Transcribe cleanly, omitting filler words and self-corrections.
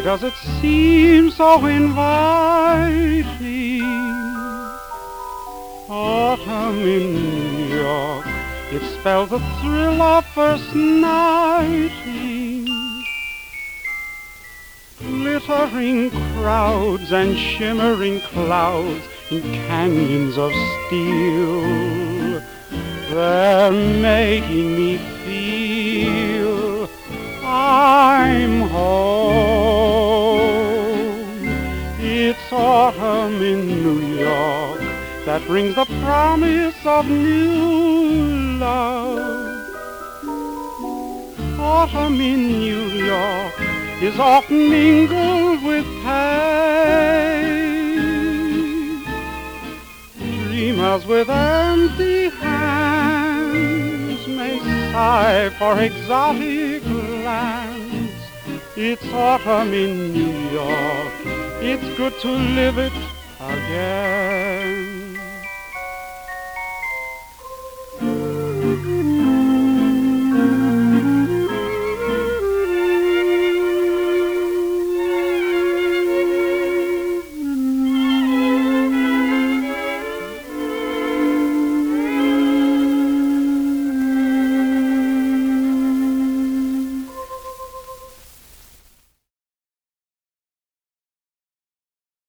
does it seem so inviting? Autumn in New York, it spells the thrill of first nighting. Glittering crowds and shimmering clouds in canyons of steel, they're making me feel I'm home. It's autumn in New York that brings the promise of new love. Autumn in New York is often mingled with pain. Dreamers with empty hands may sigh for exotic lands. It's autumn in New York, it's good to live it again.